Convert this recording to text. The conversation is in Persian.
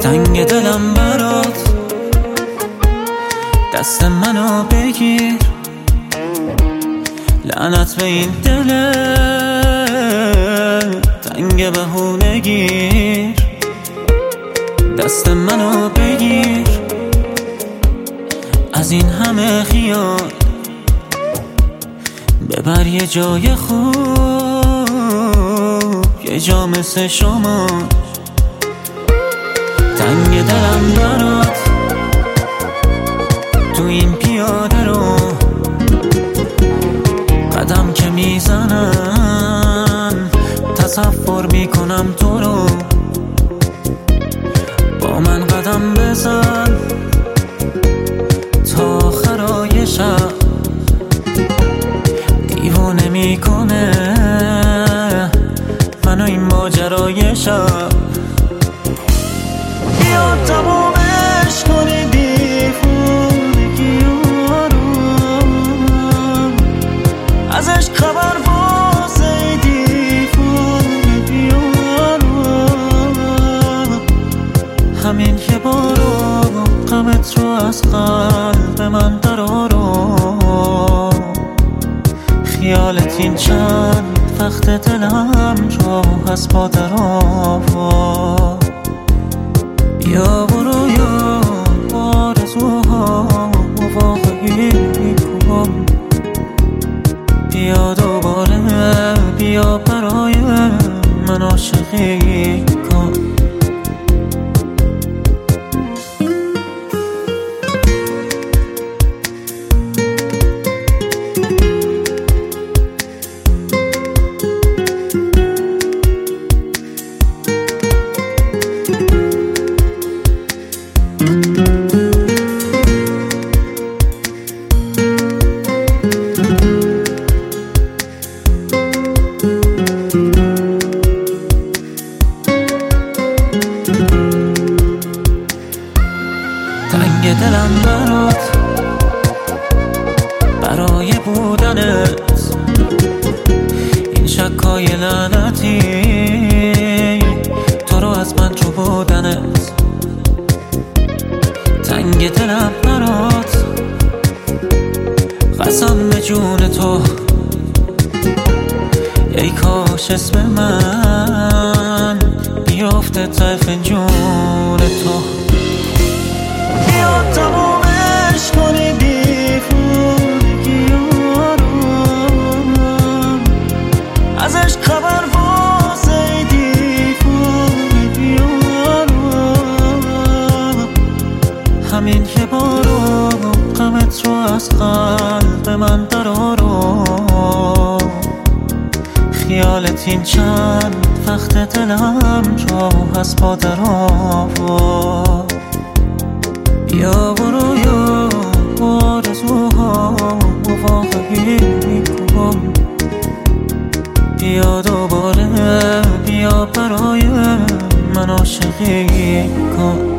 تنگ دلم برات، دست منو بگیر، لعنت به این دل تنگ بهونگیر. دست منو بگیر، از این همه خیال ببر یه جای خوب، یه جا مثل شما. تنگ دلم برات، تو این پیاده رو قدم که میزنم تصور میکنم تو رو. با من قدم بزن تا آخرای شب، دیوانه میکنه منو این ماجرای شب. بیا تمومش کنی دیوونگی رو، ازش خبر واسه دیوونگی رو. همین یه بارو غمت رو از قلب من درارو، خیالت این چند وقت دلم رو از پا درآورد. بیا برو یا آرزوها واقعی کن، بیا دوباره بیا برای من عاشقی کن. تنگ دلم برات، برای بودنت این شکای لعنتی، تو رو از من جو بودنت. تنگ دلم برات، قسم به جون تو، ای کاش اسم من بیافته ته فنجون تو. بیا تمومش کنی دیوونگی رو، ازش خبر واسه دیوونگی رو. همین یه بارو غمت رو از قلب من درارو، خیالت این چند وقت دلم رو از پا درآورد. بیا برو یا آرزوها واقعی کن، بیا دوباره بیا برای من عاشقی کن.